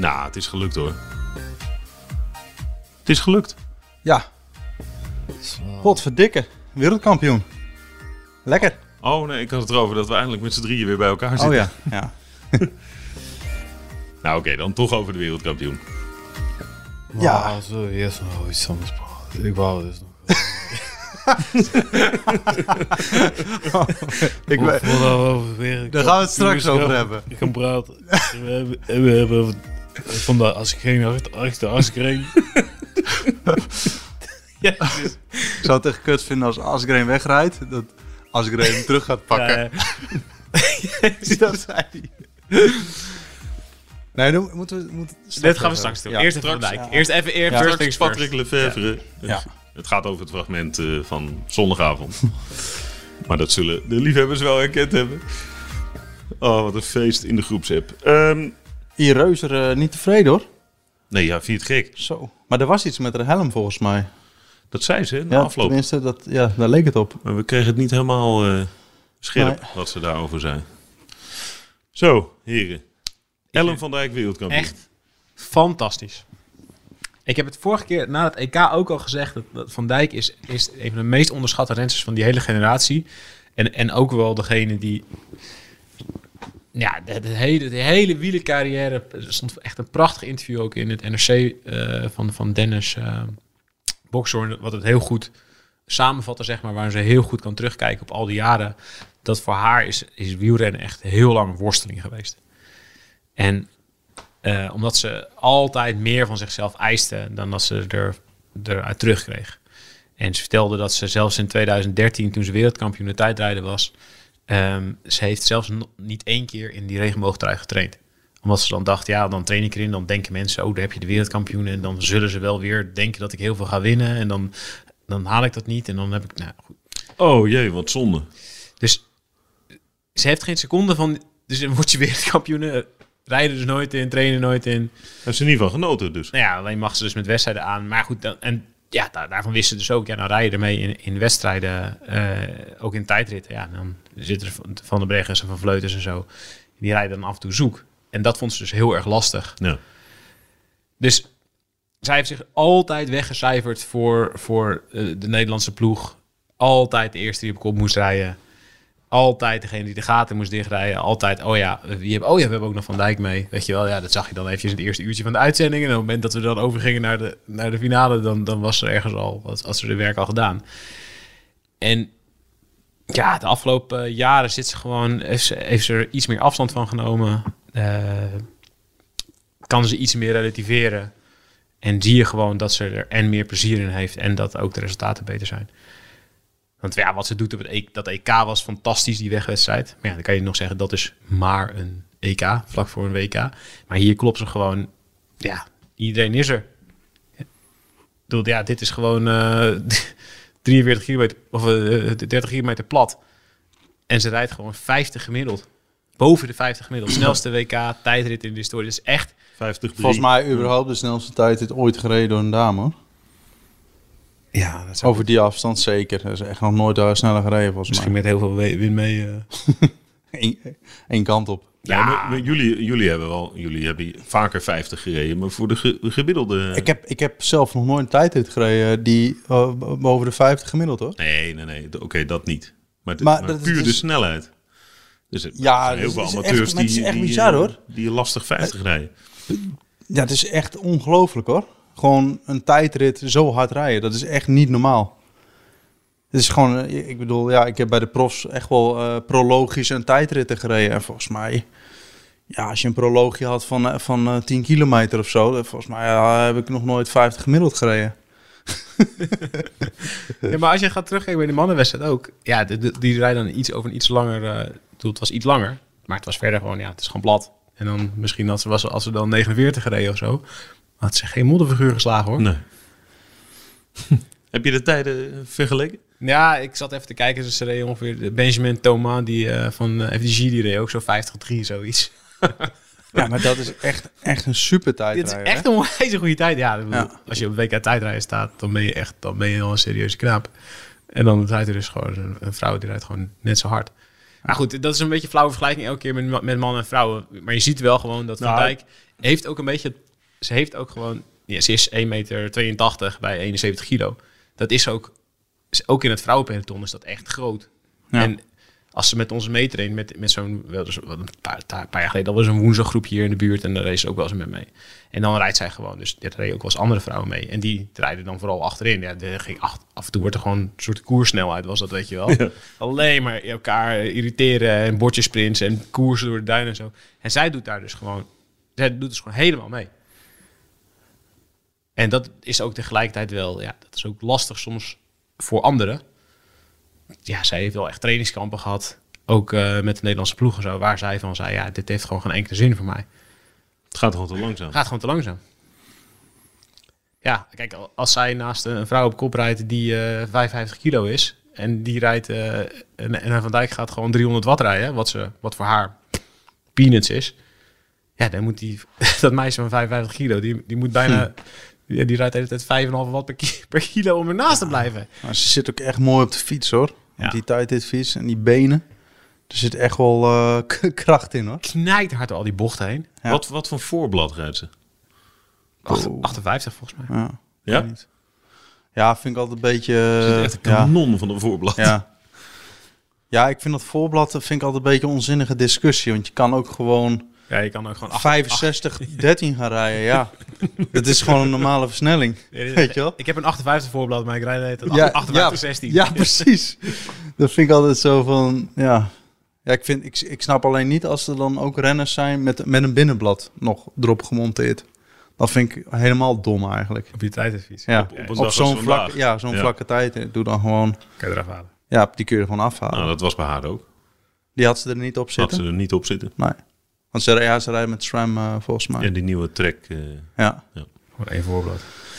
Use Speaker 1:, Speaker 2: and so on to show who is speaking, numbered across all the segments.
Speaker 1: Nou, het is gelukt hoor. Het is gelukt.
Speaker 2: Ja. Potverdikke. Wereldkampioen. Lekker.
Speaker 1: Oh nee, ik had het erover dat we eindelijk met z'n drieën weer bij elkaar zitten.
Speaker 2: Oh ja.
Speaker 1: Nou oké, dan toch over de wereldkampioen.
Speaker 2: Ja.
Speaker 3: Zo, eerst nog iets anders praten. Ik wou dus nog.
Speaker 2: Daar gaan we het straks over hebben.
Speaker 3: Ik kan praten. We hebben vandaag als ik geen achter Asgreen.
Speaker 2: Ik zou het echt kut vinden als Asgreen wegrijdt. Dat Asgreen hem terug gaat pakken. Dat zei hij. Nee, dan moeten we...
Speaker 4: Dit gaan we straks doen.
Speaker 2: Ja.
Speaker 4: Eerst even Van Dijk.
Speaker 2: Ja.
Speaker 4: Eerst even
Speaker 2: Ja.
Speaker 4: first things first.
Speaker 1: Patrick Lefevre.
Speaker 2: Ja.
Speaker 1: Het gaat over het fragment van zondagavond. Maar dat zullen de liefhebbers wel herkend hebben. Oh, wat een feest in de groepsapp.
Speaker 2: Hier Reuser niet tevreden hoor.
Speaker 1: Nee, ja, vind je het gek?
Speaker 2: Zo. Maar er was iets met haar helm volgens mij.
Speaker 1: Dat zei ze, na
Speaker 2: Ja,
Speaker 1: afloop.
Speaker 2: tenminste, daar leek het op.
Speaker 1: Maar we kregen het niet helemaal scherp,
Speaker 2: Nee.
Speaker 1: wat ze daarover zei. Zo, heren. Ellen van Dijk wereldkampioen.
Speaker 4: Echt fantastisch. Ik heb het vorige keer na het EK ook al gezegd dat Van Dijk is een van de meest onderschatte rensters van die hele generatie. En ook wel degene die... Ja, de hele wielercarrière. Er stond echt een prachtig interview ook in het NRC van Dennis Boxhorn. Wat het heel goed samenvatte, zeg maar. Waar ze heel goed kan terugkijken op al die jaren. Dat voor haar is wielrennen echt heel lang een worsteling geweest. En omdat ze altijd meer van zichzelf eiste dan dat ze eruit terugkreeg. En ze vertelde dat ze zelfs in 2013, toen ze wereldkampioen de tijdrijden was... ze heeft zelfs niet 1 keer in die regenboogtrui getraind. Omdat ze dan dacht, ja, dan train ik erin. Dan denken mensen, oh, daar heb je de wereldkampioen. En dan zullen ze wel weer denken dat ik heel veel ga winnen. En dan haal ik dat niet. En dan heb ik, nou goed.
Speaker 1: Oh jee, wat zonde.
Speaker 4: Dus ze heeft geen seconde van... Dus dan word je wereldkampioen. Rijden dus nooit in, trainen nooit in.
Speaker 1: Heeft ze er niet van genoten dus.
Speaker 4: Nou ja, alleen mag ze dus met wedstrijden aan. Maar goed, daarvan wisten ze dus ook. Ja, nou rij je ermee in wedstrijden, ook in tijdritten. Ja, dan zitten er Van der Breggen en Van Vleuten en zo. Die rijden dan af en toe zoek. En dat vond ze dus heel erg lastig.
Speaker 1: Ja.
Speaker 4: Dus zij heeft zich altijd weggecijferd voor de Nederlandse ploeg. Altijd de eerste die op kop moest rijden. Altijd degene die de gaten moest dichtrijden. Altijd, we hebben ook nog Van Dijk mee. Weet je wel, ja, dat zag je dan eventjes in het eerste uurtje van de uitzending. En op het moment dat we dan overgingen naar de finale, dan was er ergens al, had ze de werk al gedaan. En ja, de afgelopen jaren heeft ze er iets meer afstand van genomen. Kan ze iets meer relativeren. En zie je gewoon dat ze er en meer plezier in heeft. En dat ook de resultaten beter zijn. Want ja, wat ze doet op dat EK was fantastisch, die wegwedstrijd. Maar ja, dan kan je nog zeggen, dat is maar een EK, vlak voor een WK. Maar hier klopt ze gewoon, ja, iedereen is er. Ik bedoel, ja, dit is gewoon 43 kilometer, of 30 kilometer plat. En ze rijdt gewoon 50 gemiddeld. Boven de 50 gemiddeld. Snelste WK, tijdrit in de historie. Dat is echt...
Speaker 1: 50
Speaker 2: Volgens mij überhaupt de snelste tijd dit ooit gereden door een dame hoor.
Speaker 4: Ja, dat
Speaker 2: Over die afstand zeker. Dat is echt nog nooit sneller gereden volgens
Speaker 4: misschien
Speaker 2: mij.
Speaker 4: met heel veel wind mee.
Speaker 2: Eén kant op.
Speaker 1: Ja, maar jullie hebben vaker 50 gereden, maar voor de gemiddelde...
Speaker 2: Ik heb zelf nog nooit een tijdrit gereden die boven de 50 gemiddeld hoor.
Speaker 1: Nee. Oké, dat niet. Maar
Speaker 2: dat
Speaker 1: puur
Speaker 2: is
Speaker 1: de snelheid. Dus er
Speaker 2: Ja,
Speaker 1: zijn heel
Speaker 2: dus
Speaker 1: veel
Speaker 2: het is
Speaker 1: amateurs
Speaker 2: echt- maar het is echt bizar, hoor.
Speaker 1: die lastig 50 rijden.
Speaker 2: Ja, het is echt ongelooflijk hoor. Gewoon een tijdrit zo hard rijden, dat is echt niet normaal. Het is gewoon, ik bedoel, ja, ik heb bij de profs echt wel prologisch een tijdritten gereden. En volgens mij, ja, als je een proloogje had van 10 kilometer of zo, volgens mij heb ik nog nooit 50 gemiddeld gereden.
Speaker 4: Ja, maar als je gaat terugkijken bij de mannenwedstrijd ook. Ja, die rijden dan over een iets langer... het was iets langer, maar het was verder gewoon... Ja, het is gewoon plat. En dan misschien als ze dan 49 gereden of zo... had ze geen modderfiguur geslagen, hoor.
Speaker 1: Nee. Heb je de tijden vergeleken?
Speaker 4: Ja, ik zat even te kijken. Ze reden ongeveer... Benjamin Thomas van FDG, die reed ook zo 50-3, zoiets.
Speaker 2: Ja, maar dat is echt een super
Speaker 4: Dit is
Speaker 2: tijdrijder.
Speaker 4: echt een onwijs goede tijd. Ja,
Speaker 2: Ja.
Speaker 4: Als je op WK tijdrijden staat, dan ben je al een serieuze knaap. En dan rijdt er dus gewoon een vrouw die rijdt gewoon net zo hard. Maar goed, dat is een beetje een flauwe vergelijking elke keer met mannen en vrouwen. Maar je ziet wel gewoon dat Van Dijk heeft ook een beetje... Ze heeft ook gewoon... Ja, ze is 1,82 meter bij 71 kilo. Dat is ook in het vrouwenpeloton is dat echt groot.
Speaker 2: Ja.
Speaker 4: En als ze met onze meetraint, met zo'n... Dus een paar jaar geleden, dat was een woensdaggroepje hier in de buurt. En daar reed ze ook wel eens met mee. En dan rijdt zij gewoon. Dus daar reden ook wel eens andere vrouwen mee. En die rijden dan vooral achterin. Ja, af en toe wordt er gewoon een soort koerssnelheid, was dat, weet je wel. Ja. Alleen maar elkaar irriteren en bordjesprints en koersen door de duinen en zo. En zij doet daar dus gewoon... Zij doet dus gewoon helemaal mee. En dat is ook tegelijkertijd wel... Ja, dat is ook lastig soms voor anderen. Ja, zij heeft wel echt trainingskampen gehad. Ook met de Nederlandse ploeg en zo. Waar zij van zei, ja, dit heeft gewoon geen enkele zin voor mij.
Speaker 1: Het gaat gewoon te langzaam.
Speaker 4: Het gaat gewoon te langzaam. Ja, kijk, als zij naast een vrouw op kop rijdt die 55 kilo is... en die rijdt... en Van Dijk gaat gewoon 300 watt rijden... wat voor haar peanuts is... Ja, dan moet dat meisje van 55 kilo... die moet bijna... Die rijdt de hele tijd 5,5 watt per kilo om ernaast te blijven.
Speaker 2: Maar ze zit ook echt mooi op de fiets, hoor. Ja. Die tijdrit fiets en die benen. Er zit echt wel kracht in, hoor.
Speaker 4: Knijt hard door al die bochten heen.
Speaker 1: Ja. Wat voor voorblad rijdt ze?
Speaker 4: 58 volgens mij.
Speaker 1: Ja?
Speaker 2: Ja, vind ik altijd een beetje...
Speaker 1: Ze zit echt een kanon van een voorblad.
Speaker 2: Ja, ik vind dat voorblad vind ik altijd een beetje een onzinnige discussie. Want je kan ook gewoon...
Speaker 4: Ja, je kan ook gewoon
Speaker 2: 65-13 gaan rijden, ja. Dat is gewoon een normale versnelling, weet je wel?
Speaker 4: Ik heb een 58 voorblad, maar ik rijd het 58-16.
Speaker 2: Ja, precies. Dat vind ik altijd zo van, ja. Ja, ik snap alleen niet als er dan ook renners zijn met een binnenblad nog erop gemonteerd. Dat vind ik helemaal dom eigenlijk.
Speaker 4: Op je tijdritfiets.
Speaker 2: Ja, op zo'n vlakke tijd. Doe dan gewoon...
Speaker 4: Kan je eraf halen?
Speaker 2: Ja, die kun je gewoon afhalen.
Speaker 1: Nou, dat was bij haar ook.
Speaker 2: Die had ze er niet op zitten?
Speaker 1: Had ze er niet op zitten.
Speaker 2: Nee. Want ze rijden met SRAM volgens mij.
Speaker 1: Ja, die nieuwe Trek.
Speaker 2: Ja.
Speaker 4: Gewoon één voorblad.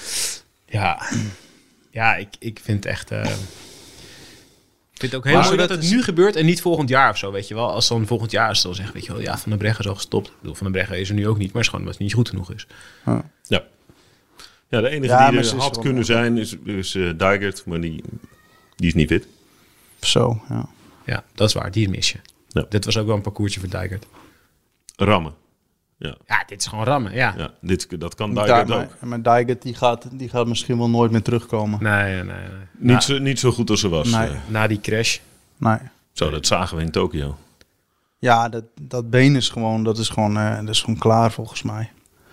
Speaker 4: Ja, ik vind echt... Ik vind het ook heel mooi dat het nu gebeurt en niet volgend jaar of zo, weet je wel. Als dan volgend jaar is dan zeggen, weet je wel, ja, Van der Breggen is al gestopt. Ik bedoel, Van der Breggen is er nu ook niet, maar het is gewoon omdat het niet goed genoeg is.
Speaker 1: Ja, de enige die er had kunnen zijn is Dijkert, maar die is niet fit.
Speaker 2: Zo, ja.
Speaker 4: Ja, dat is waar, die mis je. Ja. Dit was ook wel een parcoursje voor Dijkert.
Speaker 1: Rammen. Ja,
Speaker 4: dit is gewoon rammen, ja.
Speaker 1: Dat kan Dijkert ook.
Speaker 2: Maar Dijkert die gaat misschien wel nooit meer terugkomen.
Speaker 4: Nee.
Speaker 1: Niet zo goed als ze was.
Speaker 4: Na die crash.
Speaker 2: Nee.
Speaker 1: Zo, dat zagen we in Tokio.
Speaker 2: Ja, dat been is gewoon klaar volgens mij.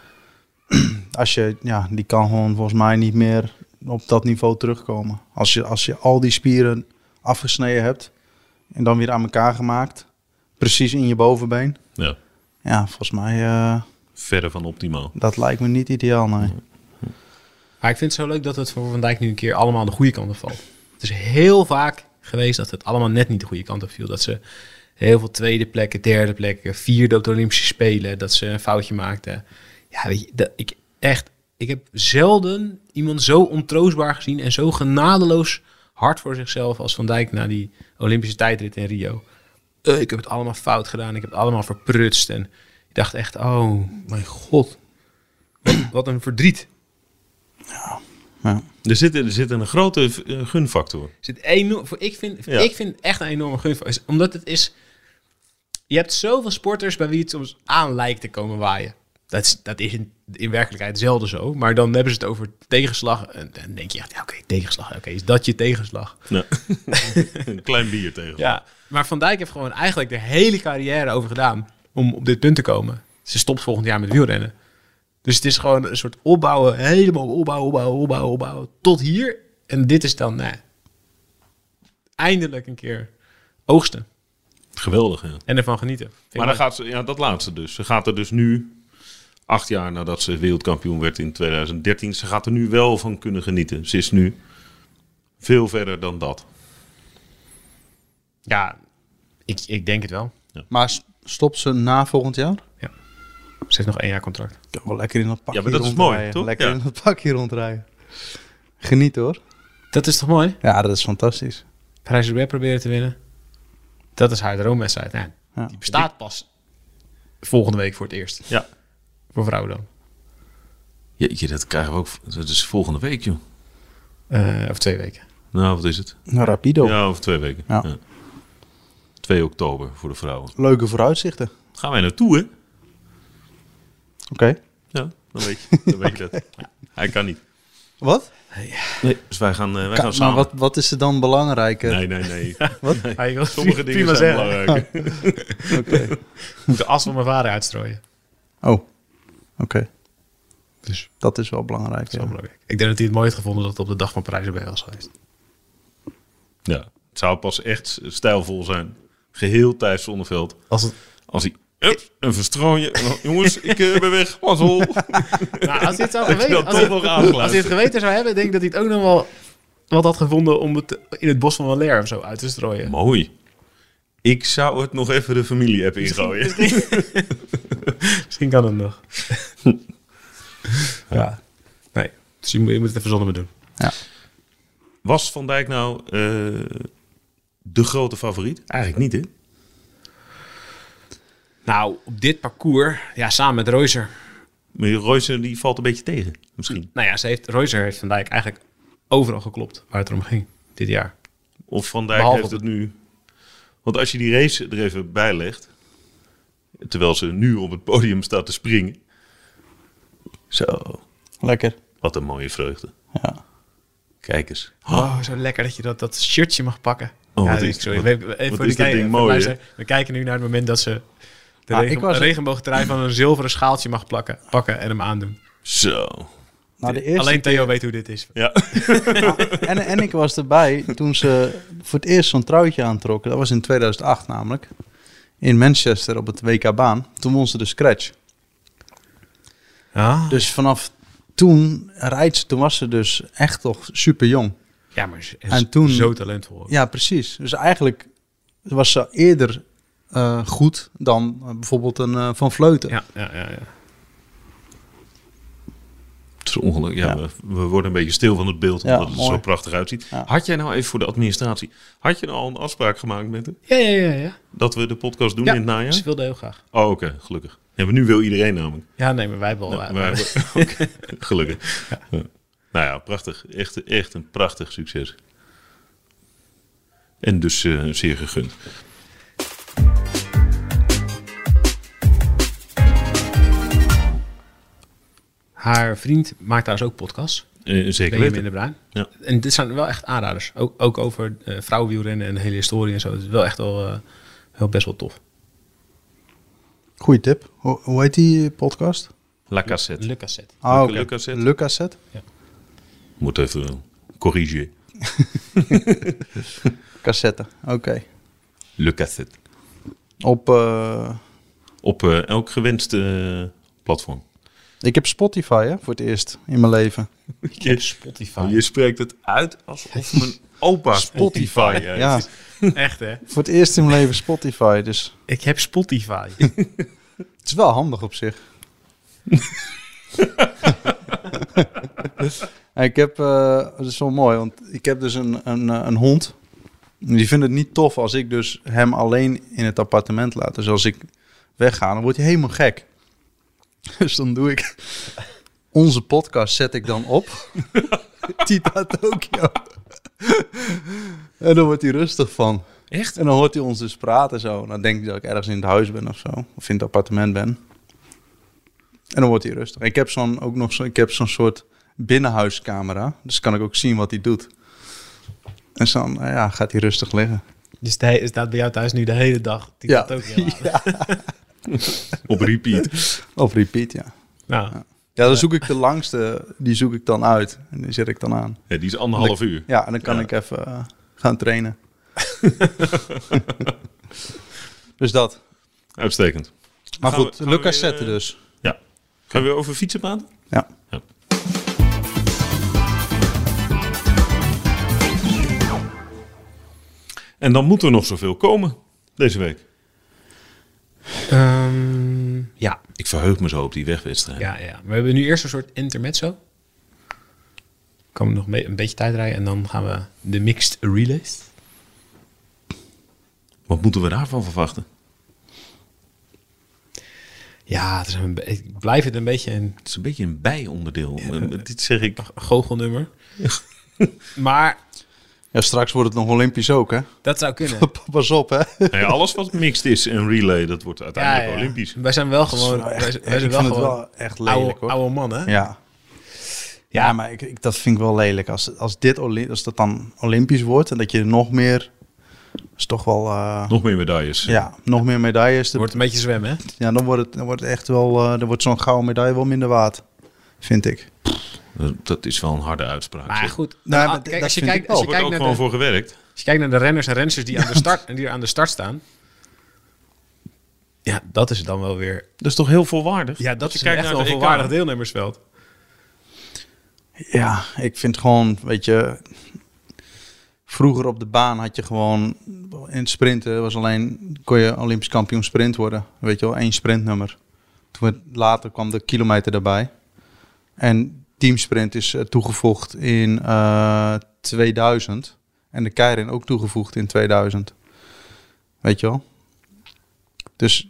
Speaker 2: Die kan gewoon volgens mij niet meer op dat niveau terugkomen. Als je al die spieren afgesneden hebt en dan weer aan elkaar gemaakt, precies in je bovenbeen.
Speaker 1: Ja.
Speaker 2: Ja, volgens mij...
Speaker 1: verre van optimaal.
Speaker 2: Dat lijkt me niet ideaal, nee.
Speaker 4: Maar ik vind het zo leuk dat het voor Van Dijk nu een keer allemaal de goede kant op valt. Het is heel vaak geweest dat het allemaal net niet de goede kant op viel. Dat ze heel veel tweede plekken, derde plekken, vierde op de Olympische Spelen, dat ze een foutje maakten. Ja, weet je, ik heb zelden iemand zo ontroostbaar gezien en zo genadeloos hard voor zichzelf als Van Dijk na die Olympische tijdrit in Rio. Ik heb het allemaal fout gedaan. Ik heb het allemaal verprutst. En ik dacht echt, oh mijn god. Wat een verdriet.
Speaker 2: Ja.
Speaker 1: Er zit een grote gunfactor.
Speaker 4: Ik vind echt een enorme gunfactor. Omdat het is... Je hebt zoveel sporters bij wie het soms aan lijkt te komen waaien. Dat is in werkelijkheid zelden zo. Maar dan hebben ze het over tegenslag. En dan denk je echt, oké, tegenslag. Oké, is dat je tegenslag?
Speaker 1: Ja. Een klein bier tegenslag.
Speaker 4: Ja, maar Van Dijk heeft gewoon eigenlijk de hele carrière over gedaan om op dit punt te komen. Ze stopt volgend jaar met wielrennen. Dus het is gewoon een soort opbouwen. Helemaal opbouwen. Tot hier. En dit is dan, eindelijk een keer oogsten.
Speaker 1: Geweldig, ja.
Speaker 4: En ervan genieten.
Speaker 1: Maar dan gaat ze, dat laatste dus. Ze gaat er dus nu, 8 jaar nadat ze wereldkampioen werd in 2013, ze gaat er nu wel van kunnen genieten. Ze is nu veel verder dan dat.
Speaker 4: Ja, ik denk het wel.
Speaker 1: Ja.
Speaker 2: Maar stopt ze na volgend jaar?
Speaker 4: Ja. Ze heeft nog 1 jaar contract.
Speaker 2: Ik kan wel lekker in dat pakje
Speaker 1: Ja, maar dat is mooi, toch?
Speaker 2: Lekker in dat pakje rondrijden. Geniet, hoor.
Speaker 4: Dat is toch mooi?
Speaker 2: Ja, dat is fantastisch.
Speaker 4: Parijs-Roubaix proberen te winnen. Dat is haar droomwedstrijd. Ja. Die bestaat pas volgende week voor het eerst.
Speaker 1: Ja.
Speaker 4: Voor vrouwen dan.
Speaker 1: Jeetje, dat krijgen we ook. Dat is volgende week, joh.
Speaker 4: Of 2 weken.
Speaker 1: Nou, wat is het?
Speaker 2: Rapido.
Speaker 1: Ja, over 2 weken.
Speaker 2: Ja.
Speaker 1: 2 2 oktober voor de vrouwen.
Speaker 2: Leuke vooruitzichten.
Speaker 1: Gaan wij naartoe, hè?
Speaker 2: Oké.
Speaker 1: Ja, dan weet je dat. Hij kan niet.
Speaker 2: Wat?
Speaker 1: Nee, dus wij gaan
Speaker 2: Maar
Speaker 1: samen.
Speaker 2: wat is er dan belangrijk?
Speaker 1: Nee.
Speaker 2: Wat?
Speaker 4: Hij wil
Speaker 1: Sommige dingen
Speaker 4: prima
Speaker 1: zijn
Speaker 4: zeggen.
Speaker 1: belangrijk.
Speaker 2: Oké.
Speaker 4: De as van mijn vader uitstrooien.
Speaker 2: Oh, oké.
Speaker 4: Dus
Speaker 2: Dat is wel belangrijk.
Speaker 4: dat is wel
Speaker 2: Ja.
Speaker 4: belangrijk. Ik denk dat hij het mooi heeft gevonden dat het op de dag van Parijs-Roubaix was geweest.
Speaker 1: Ja, het zou pas echt stijlvol zijn. Geheel Thijs Zonneveld. Als hij... Een verstrooien. Jongens, ik ben weg. Mazzel.
Speaker 4: Nou, als hij het zou
Speaker 1: Dat je dan toch nog
Speaker 4: als hij
Speaker 1: aansluit.
Speaker 4: het geweten zou hebben, denk ik dat hij het ook nog wel wat had gevonden om het in het bos van Valère of zo uit te strooien.
Speaker 1: Mooi. Ik zou het nog even de familie-app ingooien.
Speaker 4: Misschien kan het nog. Ja. Nee, dus je moet het even zonder me doen.
Speaker 1: Was Van Dijk nou de grote favoriet? Eigenlijk niet, hè?
Speaker 4: Nou, op dit parcours, ja, samen met Reuser.
Speaker 1: Maar Royce die valt een beetje tegen, misschien.
Speaker 4: Nou ja, Reuser heeft Van Dijk eigenlijk overal geklopt waar het om ging dit jaar.
Speaker 1: Of Van Dijk
Speaker 4: Behalve
Speaker 1: heeft het nu... Want als je die race er even bij legt... terwijl ze nu op het podium staat te springen... Zo,
Speaker 2: Lekker.
Speaker 1: wat een mooie vreugde.
Speaker 2: Ja.
Speaker 1: Kijk eens.
Speaker 4: Oh, zo lekker dat je dat shirtje mag pakken.
Speaker 1: Oh,
Speaker 4: ja,
Speaker 1: wat is-
Speaker 4: sorry.
Speaker 1: wat-
Speaker 4: Even
Speaker 1: wat
Speaker 4: voor
Speaker 1: is
Speaker 4: die
Speaker 1: dat ding
Speaker 4: voor
Speaker 1: mooi,
Speaker 4: luisteren. We kijken nu naar het moment dat ze de
Speaker 2: ik was-
Speaker 4: regenboogtrui van een zilveren schaaltje mag pakken en hem aandoen.
Speaker 1: Zo.
Speaker 2: Nou, de eerste
Speaker 4: Alleen Theo weet hoe dit is.
Speaker 1: Ja.
Speaker 2: en ik was erbij toen ze voor het eerst zo'n truitje aantrokken. Dat was in 2008 namelijk. In Manchester op het WK-baan. Toen won ze de scratch.
Speaker 4: Ja,
Speaker 2: Dus vanaf toen rijdt ze. Toen was ze dus echt toch super jong.
Speaker 4: ja maar ze is
Speaker 2: En toen-
Speaker 4: zo talentvol.
Speaker 2: Ja, precies. Dus eigenlijk was ze eerder goed dan bijvoorbeeld een Van Vleuten.
Speaker 4: Ja.
Speaker 1: Het is ongelukkig. Ja,
Speaker 2: Ja.
Speaker 1: we worden een beetje stil van het beeld,
Speaker 2: Ja,
Speaker 1: omdat het er
Speaker 2: mooi.
Speaker 1: zo prachtig uitziet.
Speaker 2: Ja.
Speaker 1: Had jij nou even voor de administratie... Had je nou al een afspraak gemaakt met hem?
Speaker 4: Ja.
Speaker 1: Dat we de podcast doen
Speaker 4: Ja,
Speaker 1: in het najaar?
Speaker 4: ze wilde heel graag.
Speaker 1: Oh, oké. Gelukkig. Ja, maar nu wil iedereen namelijk.
Speaker 4: Ja, nee, maar wij hebben al...
Speaker 1: Ja, maar- oké, gelukkig. Ja. Nou ja, prachtig. Echt een prachtig succes. En dus zeer gegund.
Speaker 4: Haar vriend maakt trouwens ook podcasts.
Speaker 1: Zeker
Speaker 4: Benjamin
Speaker 1: weten.
Speaker 4: de Bruin.
Speaker 1: Ja.
Speaker 4: En dit zijn wel echt aanraders. Ook over vrouwenwielrennen en de hele historie en zo. Het is wel echt wel best wel tof.
Speaker 2: Goeie tip. Hoe heet die podcast?
Speaker 1: La Cassette.
Speaker 4: Le Cassette.
Speaker 2: Ah, oké.
Speaker 1: Le Cassette.
Speaker 2: Le Cassette.
Speaker 1: Moet even corrigeren.
Speaker 2: Cassette. Oké.
Speaker 1: Le Cassette.
Speaker 2: Op,
Speaker 1: Op elk gewenste platform.
Speaker 2: ik heb Spotify voor het eerst in mijn leven.
Speaker 4: Spotify.
Speaker 1: Je spreekt het uit alsof mijn opa Spotify heeft.
Speaker 2: Ja,
Speaker 4: Echt, hè?
Speaker 2: voor het eerst in mijn leven Spotify. Dus
Speaker 4: Ik heb Spotify.
Speaker 2: het is wel handig op zich. Ik heb, dat is wel mooi, want ik heb dus een hond. Die vindt het niet tof als ik dus hem alleen in het appartement laat. Dus als ik wegga, dan wordt hij helemaal gek. Dus dan doe ik... Onze podcast zet ik dan op. Tita Tokyo. En dan wordt hij rustig van.
Speaker 4: Echt?
Speaker 2: En dan hoort hij ons dus praten zo. Dan denk ik dat ik ergens in het huis ben of zo. Of in het appartement ben. En dan wordt hij rustig. Ik heb zo'n soort binnenhuiscamera. Dus kan ik ook zien wat hij doet. En dan gaat hij rustig liggen.
Speaker 4: Dus hij staat bij jou thuis nu de hele dag. Die
Speaker 2: Ja.
Speaker 4: dat ook heel
Speaker 2: Ja.
Speaker 1: Op repeat.
Speaker 2: Of repeat, ja.
Speaker 4: Nou,
Speaker 2: Ja, dan zoek ik de langste. Die zoek ik dan uit. En die zet ik dan aan.
Speaker 1: Ja, die is 1,5 uur.
Speaker 2: Ja, en dan kan
Speaker 1: Ja.
Speaker 2: ik even gaan trainen. Dus dat.
Speaker 1: Uitstekend.
Speaker 2: Maar
Speaker 1: Gaan
Speaker 2: goed,
Speaker 1: we
Speaker 2: Lucas
Speaker 1: weer,
Speaker 2: zetten dus.
Speaker 1: Ja. Gaan we weer over fietsen praten?
Speaker 2: Ja.
Speaker 1: En dan moet er nog zoveel komen deze week.
Speaker 4: ja.
Speaker 1: Ik verheug me zo op die wegwedstrijd.
Speaker 4: Ja. We hebben nu eerst een soort intermezzo. Komen nog een beetje tijd rijden en dan gaan we de mixed relays.
Speaker 1: Wat moeten we daarvan verwachten?
Speaker 4: Ja, het is ik blijf het een beetje een
Speaker 1: Het is een beetje een bijonderdeel. Dit zeg ik.
Speaker 4: goochelnummer. Maar
Speaker 2: Ja, straks wordt het nog Olympisch ook, hè?
Speaker 4: Dat zou kunnen.
Speaker 2: Pas op, hè?
Speaker 1: Nee, alles wat mixed is en relay, dat wordt uiteindelijk Olympisch.
Speaker 4: Wij zijn wel gewoon... Wij zijn
Speaker 2: ik
Speaker 4: wel
Speaker 2: vind het
Speaker 4: gewoon
Speaker 2: wel echt lelijk, hoor.
Speaker 4: oude mannen.
Speaker 2: Ja. Ja, maar dat vind ik wel lelijk. Als dat dan Olympisch wordt en dat je nog meer... is toch wel...
Speaker 1: Nog meer medailles.
Speaker 2: Ja, nog meer medailles.
Speaker 4: Het wordt een beetje zwemmen, hè?
Speaker 2: Ja, dan wordt het echt wel... dan wordt zo'n gouden medaille wel minder waard. Vind ik.
Speaker 1: Dat is wel een harde uitspraak.
Speaker 4: Maar
Speaker 1: zeg.
Speaker 4: goed,
Speaker 2: Nee, maar
Speaker 4: kijk,
Speaker 2: dat
Speaker 4: als je
Speaker 2: vind
Speaker 4: kijkt,
Speaker 2: ik
Speaker 4: als
Speaker 2: wel.
Speaker 4: je
Speaker 1: Er wordt
Speaker 4: kijkt
Speaker 1: ook
Speaker 4: naar
Speaker 1: gewoon
Speaker 4: de,
Speaker 1: voor gewerkt.
Speaker 4: als je kijkt naar de renners en rensters die aan de start staan... Ja, dat is dan wel weer...
Speaker 1: Dat is toch heel volwaardig?
Speaker 4: Ja, dat
Speaker 1: Als je
Speaker 4: is
Speaker 1: kijkt
Speaker 4: echt
Speaker 1: naar
Speaker 4: wel een
Speaker 1: de EK.
Speaker 4: volwaardig deelnemersveld.
Speaker 2: Ja, ik vind gewoon, weet je... Vroeger op de baan had je gewoon... In het sprinten kon je Olympisch kampioen sprint worden. Weet je wel, 1 sprintnummer. Later kwam de kilometer erbij. En teamsprint is toegevoegd in 2000. En de keirin ook toegevoegd in 2000. Weet je wel? Dus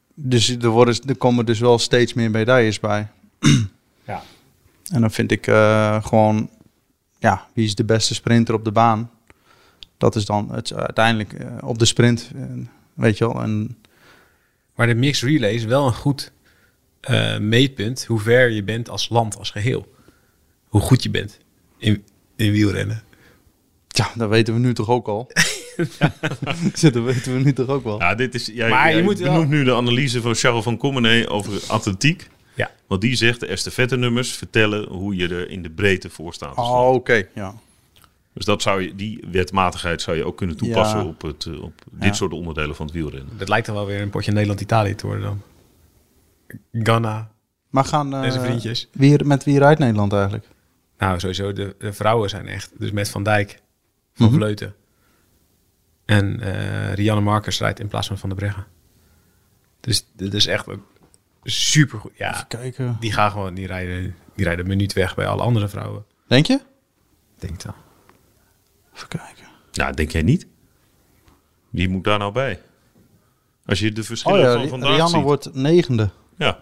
Speaker 2: er komen dus wel steeds meer medailles bij.
Speaker 4: Ja.
Speaker 2: En dan vind ik gewoon... Ja, wie is de beste sprinter op de baan? Dat is dan uiteindelijk op de sprint. Weet je wel? En
Speaker 4: Maar de mixed relay is wel een goed meetpunt hoe ver je bent als land, als geheel. Hoe goed je bent in wielrennen.
Speaker 2: ja, dat weten we nu toch ook al? Dat weten we nu toch ook wel?
Speaker 1: Ja, dit is,
Speaker 4: Maar je
Speaker 1: jij
Speaker 4: moet wel-
Speaker 1: benoemt nu de analyse van Charles van Commenay over atletiek.
Speaker 4: Ja.
Speaker 1: Want die zegt, de estafette nummers vertellen hoe je er in de breedte voor staat.
Speaker 2: Oh, oké, ja.
Speaker 1: Dus die wetmatigheid zou je ook kunnen toepassen
Speaker 2: Ja.
Speaker 1: op
Speaker 2: Ja.
Speaker 1: dit soort onderdelen van het wielrennen.
Speaker 4: Dat lijkt dan wel weer een potje Nederland-Italië te worden dan. Ghana,
Speaker 2: Maar gaan...
Speaker 4: deze vriendjes.
Speaker 2: Met wie rijdt Nederland eigenlijk?
Speaker 4: Nou, sowieso, de vrouwen zijn echt... Dus met Van Dijk, Van Vleuten. En Rianne Markers rijdt in plaats van Van der Breggen. Dus dit is echt supergoed. Ja,
Speaker 2: Even kijken.
Speaker 4: die gaan gewoon... Die rijden een minuut weg bij alle andere vrouwen.
Speaker 2: Denk je?
Speaker 4: Denk ik dan.
Speaker 2: Even kijken.
Speaker 1: Ja, denk jij niet? Wie moet daar nou bij? Als je de verschillen van vandaag
Speaker 2: Rianne
Speaker 1: ziet.
Speaker 2: wordt 9e.
Speaker 1: Ja,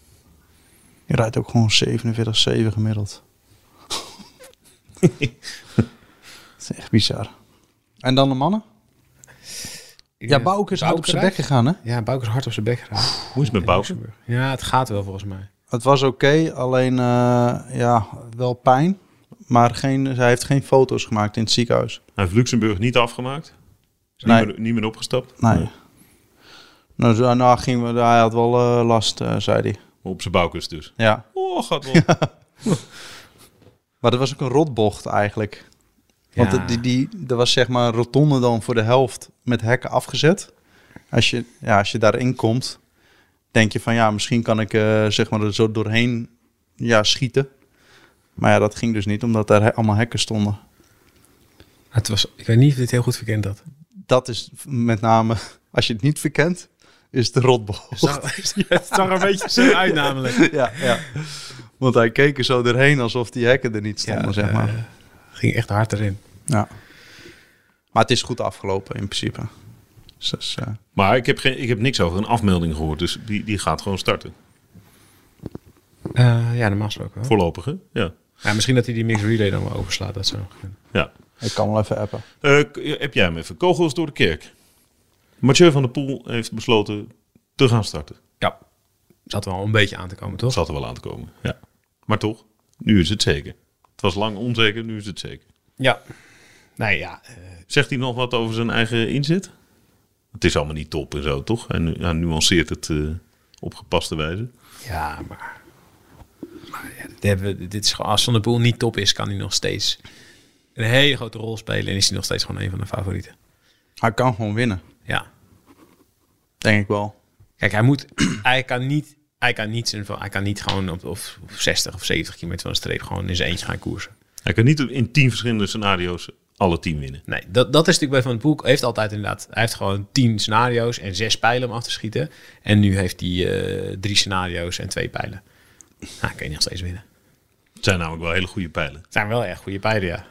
Speaker 2: Je rijdt ook gewoon 47,7 gemiddeld. Dat is echt bizar. En dan de mannen? Ja, Bouke is hard op zijn bek gegaan, hè?
Speaker 4: Ja, Bouke is hard op zijn bek gegaan.
Speaker 1: hoe is het met Bouke?
Speaker 4: Ja, het gaat wel volgens mij.
Speaker 2: Het was oké, alleen wel pijn. Maar hij heeft geen foto's gemaakt in het ziekenhuis.
Speaker 1: Hij heeft Luxemburg niet afgemaakt. Is
Speaker 2: Nee.
Speaker 1: niet meer opgestapt.
Speaker 2: Nee. Nou, hij had wel last, zei hij.
Speaker 1: Op zijn Boukes dus.
Speaker 2: Ja.
Speaker 1: Oh, gaat wel.
Speaker 2: Maar dat was ook een rotbocht eigenlijk. Want
Speaker 4: Ja.
Speaker 2: er was zeg maar een rotonde dan voor de helft met hekken afgezet. Als je daarin komt, denk je van ja, misschien kan ik zeg maar er zo doorheen schieten. Maar ja, dat ging dus niet, omdat daar allemaal hekken stonden.
Speaker 4: Het was, ik weet niet of dit heel goed verkend had.
Speaker 2: Dat is met name, als je het niet verkent, is de rotbocht.
Speaker 4: Het zag er een beetje zo uit namelijk.
Speaker 2: Ja. Want hij keek er zo doorheen alsof die hekken er niet stonden, zeg maar.
Speaker 4: Ging echt hard erin.
Speaker 2: Ja. Maar het is goed afgelopen in principe. Dus dat is,
Speaker 1: Maar ik heb niks over een afmelding gehoord. Dus die gaat gewoon starten.
Speaker 4: Ja, normaal gesproken wel.
Speaker 1: Voorlopig, hè? Ja.
Speaker 4: Ja, misschien dat hij die mixed relay dan wel overslaat. Dat zou nog kunnen.
Speaker 1: Ja.
Speaker 2: ik kan wel even appen.
Speaker 1: Heb jij hem even? Kogels door de kerk. Mathieu van der Poel heeft besloten te gaan starten.
Speaker 4: Ja, zat wel een beetje aan te komen, toch?
Speaker 1: Zat er wel aan te komen. Ja. Maar toch, nu is het zeker. Het was lang onzeker, nu is het zeker.
Speaker 4: Ja. Nee, ja.
Speaker 1: Zegt hij nog wat over zijn eigen inzet? Het is allemaal niet top en zo, toch? En hij nuanceert het op gepaste wijze.
Speaker 4: Ja, maar ja, dit is gewoon, als Van der Poel niet top is, kan hij nog steeds een hele grote rol spelen. En is hij nog steeds gewoon een van de favorieten.
Speaker 2: Hij kan gewoon winnen,
Speaker 4: Ja.
Speaker 2: denk ik wel.
Speaker 4: Kijk, hij kan niet gewoon op 60 of 70 kilometer van de streep gewoon in zijn eentje gaan koersen.
Speaker 1: Hij kan niet in 10 verschillende scenario's alle 10 winnen.
Speaker 4: Nee, dat is natuurlijk bij Van der Poel. Heeft altijd inderdaad. Hij heeft gewoon 10 scenario's en 6 pijlen om af te schieten. En nu heeft hij 3 scenario's en 2 pijlen. Nou, kan je nog steeds winnen.
Speaker 1: Het zijn namelijk wel hele goede pijlen.
Speaker 4: Het zijn wel echt goede pijlen, ja.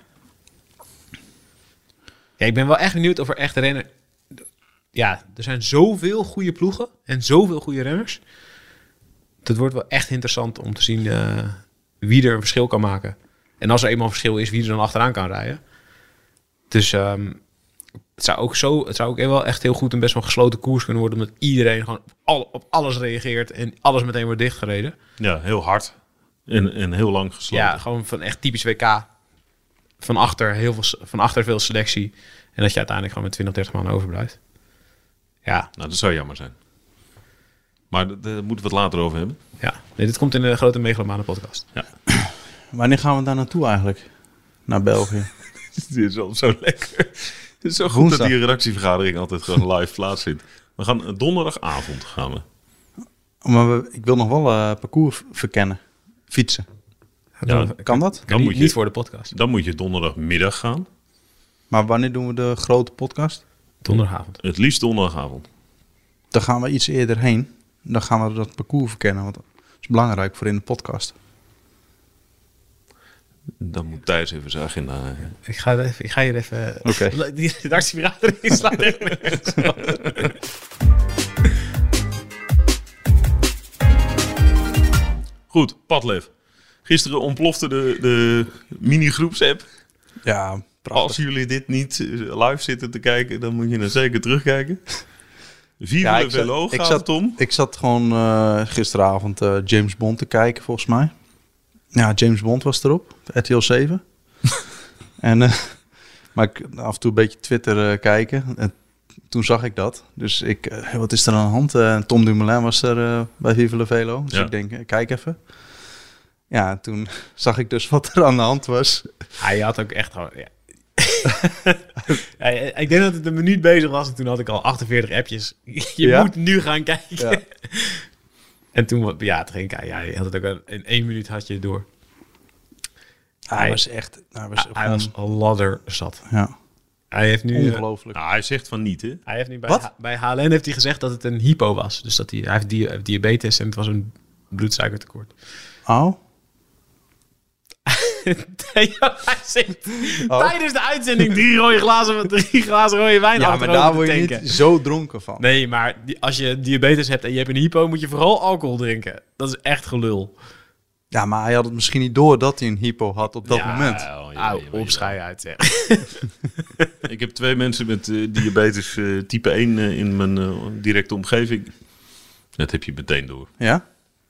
Speaker 4: Ja, ik ben wel echt benieuwd of er echt rennen. Ja, er zijn zoveel goede ploegen en zoveel goede renners. Het wordt wel echt interessant om te zien wie er een verschil kan maken. En als er eenmaal een verschil is, wie er dan achteraan kan rijden. Dus het zou ook wel echt heel goed en best wel gesloten koers kunnen worden, omdat iedereen gewoon op alles reageert en alles meteen wordt dichtgereden.
Speaker 1: Ja, heel hard en heel lang gesloten.
Speaker 4: Ja, gewoon van echt typisch WK. Van achter veel selectie. En dat je uiteindelijk gewoon met 20, 30 man overblijft. Ja.
Speaker 1: Nou, dat zou jammer zijn. Maar daar moeten we het later over hebben.
Speaker 4: Ja. Nee, dit komt in de grote Megalomane podcast.
Speaker 1: Ja.
Speaker 2: Wanneer gaan we daar naartoe eigenlijk? Naar België.
Speaker 1: Dit is al zo lekker. Het is zo goed
Speaker 2: Woensdag.
Speaker 1: dat die redactievergadering altijd gewoon live plaatsvindt. We gaan donderdagavond gaan we.
Speaker 2: Maar ik wil nog wel parcours verkennen. Fietsen.
Speaker 1: Ja,
Speaker 2: Kan dat?
Speaker 1: Dan moet je-
Speaker 4: niet voor de podcast.
Speaker 1: Dan moet je donderdagmiddag gaan.
Speaker 2: Maar wanneer doen we de grote podcast?
Speaker 4: Donderdagavond.
Speaker 1: Het liefst donderdagavond.
Speaker 2: Dan gaan we iets eerder heen. Dan gaan we dat parcours verkennen. Want dat is belangrijk voor in de podcast.
Speaker 1: Dan moet Thijs even zijn agenda.
Speaker 4: Ik ga hier even...
Speaker 2: Oké.
Speaker 4: Die redactievergadering slaat echt nergens op.
Speaker 1: Goed, Padlef. Gisteren ontplofte de mini-groepsapp.
Speaker 2: Ja, prachtig.
Speaker 1: Als jullie dit niet live zitten te kijken, dan moet je er zeker terugkijken. Vive
Speaker 2: Ja,
Speaker 1: le Velo gaat het om.
Speaker 2: Ik zat gewoon gisteravond James Bond te kijken, volgens mij. Ja, James Bond was erop. RTL 7. Maar ik af en toe een beetje Twitter kijken. En toen zag ik dat. Dus wat is er aan de hand? Tom Dumoulin was er bij Vive le Velo. Dus
Speaker 1: Ja.
Speaker 2: ik denk, kijk even. Ja, toen zag ik dus wat er aan de hand was.
Speaker 4: Hij had ook echt gewoon... Ja. Ja, ik denk dat het een minuut bezig was en toen had ik al 48 appjes. Je
Speaker 2: Ja?
Speaker 4: moet nu gaan kijken.
Speaker 2: Ja.
Speaker 4: En toen, ja, het ging kijken. Ja, je had het ook in 1 minuut had je het door.
Speaker 2: Hij was echt...
Speaker 4: Hij was ladder zat.
Speaker 2: ja,
Speaker 4: Hij heeft nu...
Speaker 2: ongelooflijk.
Speaker 1: Nou, hij zegt van niet, hè?
Speaker 4: Hij heeft nu
Speaker 2: Wat?
Speaker 4: bij HLN heeft hij gezegd dat het een hypo was. Dus dat hij heeft diabetes en het was een bloedsuikertekort.
Speaker 2: Oh?
Speaker 4: Ja, hij zegt
Speaker 2: Oh.
Speaker 4: tijdens de uitzending 3 glazen rode wijn
Speaker 2: Ja, maar
Speaker 4: achterover
Speaker 2: daar
Speaker 4: te
Speaker 2: word je
Speaker 4: tanken.
Speaker 2: niet zo dronken van.
Speaker 4: Nee, maar als je diabetes hebt en je hebt een hypo, moet je vooral alcohol drinken. Dat is echt gelul.
Speaker 2: Ja, maar hij had het misschien niet door dat hij een hypo had op dat
Speaker 4: Ja,
Speaker 2: moment.
Speaker 4: Auw, opschij uit, zeg.
Speaker 1: Ik heb 2 mensen met diabetes type 1 in mijn directe omgeving. Dat heb je meteen door.
Speaker 2: Ja?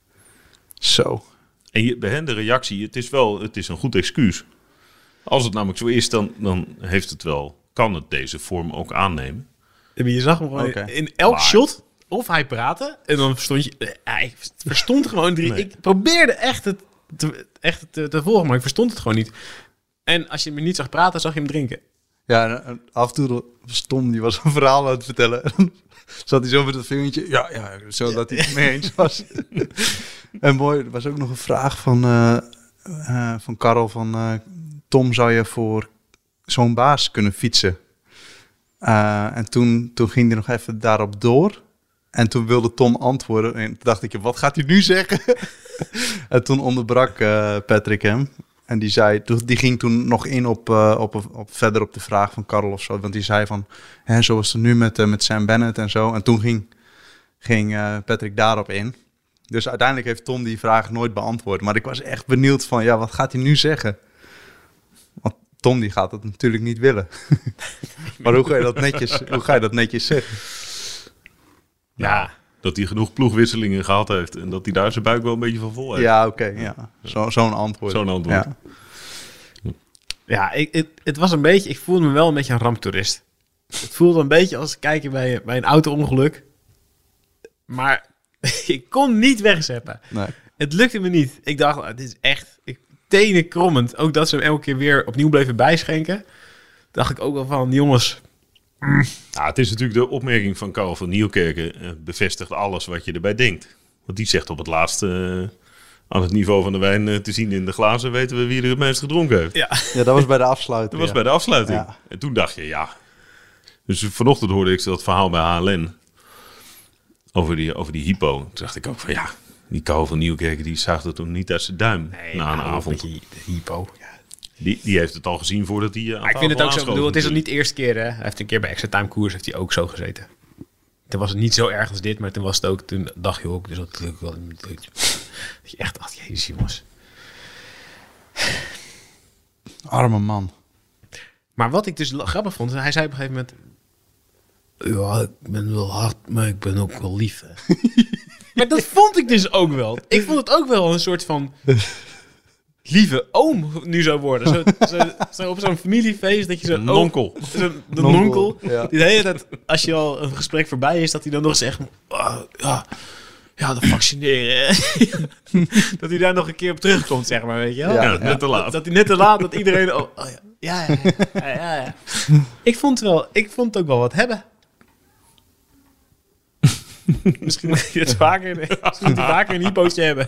Speaker 2: Zo.
Speaker 1: En bij hen de reactie, het is een goed excuus. Als het namelijk zo is, dan heeft het wel, kan het deze vorm ook aannemen.
Speaker 4: Je zag hem gewoon
Speaker 2: Oké.
Speaker 4: in elk
Speaker 1: Maar-
Speaker 4: shot, of hij praatte, en dan verstond je... Hij verstond gewoon 3...
Speaker 1: Nee.
Speaker 4: Ik probeerde echt te volgen, maar ik verstond het gewoon niet. En als je me niet zag praten, zag je hem drinken.
Speaker 2: Ja, en af en toe was Tom, die was een verhaal aan het vertellen. En dan zat hij zo met dat vingertje. Ja, zo dat hij het mee eens was. En mooi, er was ook nog een vraag van Karel van... Tom, zou je voor zo'n baas kunnen fietsen? En toen ging hij nog even daarop door. En toen wilde Tom antwoorden. En toen dacht ik, wat gaat hij nu zeggen? En toen onderbrak Patrick hem. En die ging toen nog in op verder op de vraag van Karel of zo. Want die zei van, zo was het nu met Sam Bennett en zo. En toen ging Patrick daarop in. Dus uiteindelijk heeft Tom die vraag nooit beantwoord. Maar ik was echt benieuwd van, wat gaat hij nu zeggen? Want Tom die gaat het natuurlijk niet willen. Maar hoe ga je dat netjes zeggen?
Speaker 4: Ja.
Speaker 1: Dat hij genoeg ploegwisselingen gehad heeft en dat hij daar zijn buik wel een beetje van vol heeft.
Speaker 2: Ja, oké. Ja. Zo'n antwoord.
Speaker 1: Zo'n antwoord.
Speaker 2: Ja.
Speaker 4: Ja, het was een beetje... Ik voelde me wel een beetje een ramptoerist. Het voelde een beetje als kijken bij een auto-ongeluk. Maar ik kon niet wegzeppen.
Speaker 2: Nee.
Speaker 4: Het lukte me niet. Ik dacht, dit is echt tenen krommend. Ook dat ze hem elke keer weer opnieuw bleven bijschenken. Dacht ik ook wel van, jongens...
Speaker 1: Ja, het is natuurlijk de opmerking van Karel van Nieuwkerken. Bevestigt alles wat je erbij denkt. Want die zegt op het laatste... aan het niveau van de wijn te zien in de glazen... weten we wie er het meest gedronken heeft.
Speaker 4: Ja,
Speaker 2: Ja, dat was bij de afsluiting.
Speaker 1: Dat was bij de afsluiting.
Speaker 2: Ja.
Speaker 1: En toen dacht je, ja... Dus vanochtend hoorde ik dat verhaal bij HLN... over die hypo. Toen dacht ik ook van, ja... die Karel van Nieuwkerken, die zag dat toen niet uit zijn duim... na een avond.
Speaker 4: Met je hypo. Ja.
Speaker 1: Die heeft het al gezien voordat hij...
Speaker 4: Maar ik vind het ook zo. Ik bedoel, het is al niet de eerste keer. Hè? Hij heeft een keer bij Extra Time Koers heeft hij ook zo gezeten. Toen was het niet zo erg als dit, maar toen was het ook. Toen dacht je ook, dus dat je echt dacht, jezus jongens.
Speaker 2: Arme man.
Speaker 4: Maar wat ik dus grappig vond, hij zei op een gegeven moment... Ja, ik ben wel hard, maar ik ben ook wel lief. Hè. Maar dat vond ik dus ook wel. Ik vond het ook wel een soort van... lieve oom nu zou worden. Zo op zo'n familiefeest dat je zo'n
Speaker 1: nonkel.
Speaker 4: De nonkel.
Speaker 2: Ja.
Speaker 4: Die de hele tijd, als je al een gesprek voorbij is, dat hij dan nog zegt... dat vaccineren. Dat hij daar nog een keer op terugkomt, zeg maar, weet je wel?
Speaker 2: Ja,
Speaker 1: net te laat.
Speaker 4: Dat hij net te laat, dat iedereen... Ja. Ik vond het ook wel wat hebben. Misschien moet je het vaker een hypootje hebben.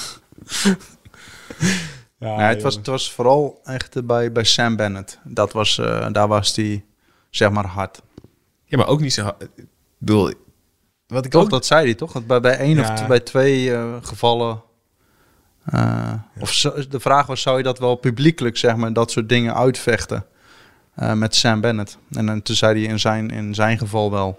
Speaker 2: Ja, het was vooral echt bij Sam Bennett. Daar was hij, zeg maar, hard.
Speaker 4: Ja, maar ook niet zo hard. Ik bedoel, wat ik
Speaker 2: Toch,
Speaker 4: ook...
Speaker 2: dat zei hij toch? Dat bij 1 of bij 2 gevallen... de vraag was, zou je dat wel publiekelijk, zeg maar, dat soort dingen uitvechten met Sam Bennett? En toen zei hij in zijn geval wel.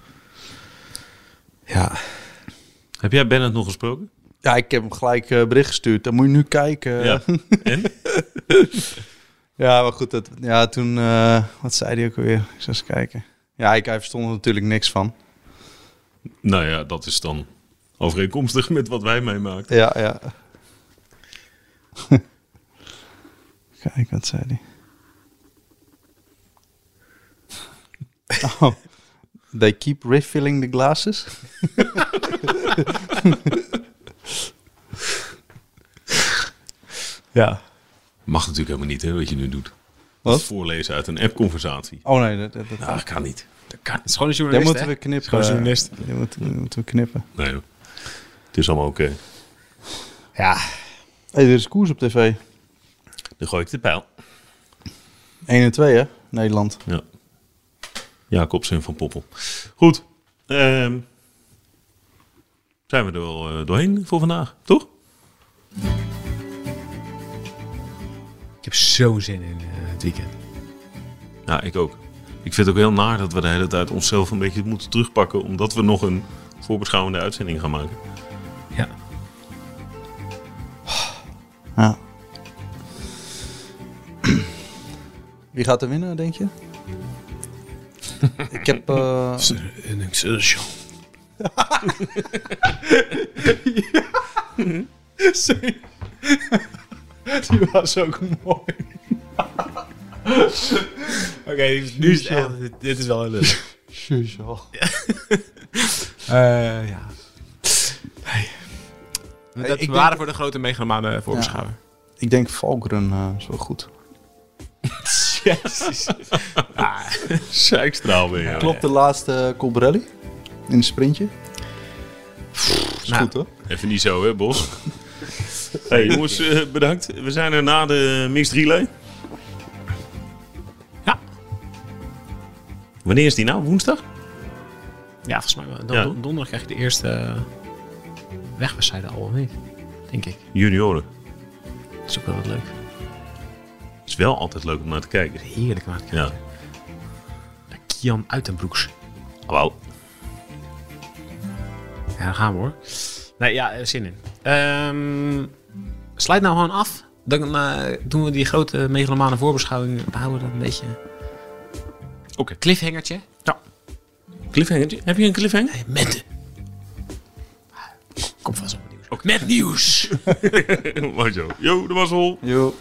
Speaker 2: Ja.
Speaker 1: Heb jij Bennett nog gesproken?
Speaker 2: Ja, ik heb hem gelijk bericht gestuurd. Dan moet je nu kijken.
Speaker 1: Ja. En?
Speaker 2: Ja, maar goed. Toen... wat zei hij ook alweer? Ik zal eens kijken. Ja, hij verstond er natuurlijk niks van.
Speaker 1: Nou ja, dat is dan overeenkomstig met wat wij meemaakten.
Speaker 2: Ja. Kijk, wat zei hij? Oh, they keep refilling the glasses. Ja.
Speaker 1: Mag natuurlijk helemaal niet, hè, wat je nu doet.
Speaker 2: Wat?
Speaker 1: Voorlezen uit een app-conversatie.
Speaker 2: Oh nee, dat
Speaker 1: Kan niet.
Speaker 4: Het is gewoon een
Speaker 2: daar
Speaker 4: journalist,
Speaker 2: moeten
Speaker 4: hè?
Speaker 2: we knippen.
Speaker 4: Gewoon een journalist.
Speaker 2: Die moeten we knippen.
Speaker 1: Nee, hoor. Het is allemaal oké.
Speaker 4: Ja.
Speaker 2: Hey, er is koers op tv.
Speaker 1: Dan gooi ik de pijl.
Speaker 2: 1 en 2, hè? Nederland.
Speaker 1: Ja. Jacobsen Van Poppel. Goed. Zijn we er wel doorheen voor vandaag, toch?
Speaker 4: Ik heb zo'n zin in het weekend.
Speaker 1: Ja, ik ook. Ik vind het ook heel naar dat we de hele tijd onszelf een beetje moeten terugpakken, omdat we nog een voorbeschouwende uitzending gaan maken.
Speaker 4: Ja.
Speaker 2: Ja. Wie gaat er winnen, denk je? Ik heb...
Speaker 3: En ik zeg,
Speaker 4: Sorry. Die was ook mooi. Oké, nu is het echt... Dit is wel heel leuk. Ja. Nee. Dat
Speaker 2: ik
Speaker 4: waren voor de grote megalomane voorbeschouwer.
Speaker 2: Ik denk Valkeren is wel goed.
Speaker 4: Jezus.
Speaker 1: Zijkstraal ben je.
Speaker 2: Klopt de laatste Colbrelli in een sprintje? Is
Speaker 4: Nou,
Speaker 2: goed, hoor.
Speaker 1: Even niet zo, hè, Bos? Hey, jongens, bedankt. We zijn er na de mixed relay.
Speaker 4: Ja.
Speaker 1: Wanneer is die nou? Woensdag?
Speaker 4: Ja, volgens mij wel.
Speaker 1: Ja.
Speaker 4: Donderdag krijg je de eerste wegwedstrijden al, of niet? Denk ik.
Speaker 1: Junioren.
Speaker 4: Dat is ook wel wat leuk.
Speaker 1: Het is wel altijd leuk om naar te kijken.
Speaker 4: Heerlijk maar te kijken.
Speaker 1: Ja.
Speaker 4: Ja. Kian Uitenbroeks.
Speaker 1: Hallo.
Speaker 4: Ja, daar gaan we hoor. Nee, ja, zin in. Sluit nou gewoon af. Dan doen we die grote megalomane voorbeschouwing. We houden dat een beetje...
Speaker 1: Oké.
Speaker 4: Cliffhangertje.
Speaker 1: Ja. Cliffhanger? Heb je een cliffhanger?
Speaker 4: Nee, met... Kom vast op het nieuws. Okay. Met nieuws.
Speaker 1: Maar zo. Yo, de mazzel.
Speaker 2: Jo.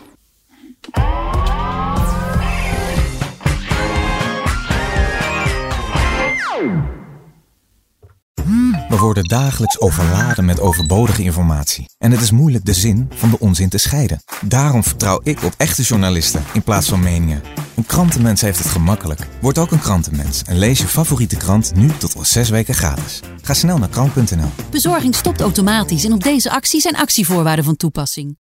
Speaker 5: We worden dagelijks overladen met overbodige informatie. En het is moeilijk de zin van de onzin te scheiden. Daarom vertrouw ik op echte journalisten in plaats van meningen. Een krantenmens heeft het gemakkelijk. Word ook een krantenmens en lees je favoriete krant nu tot al 6 weken gratis. Ga snel naar krant.nl.
Speaker 6: Bezorging stopt automatisch en op deze actie zijn actievoorwaarden van toepassing.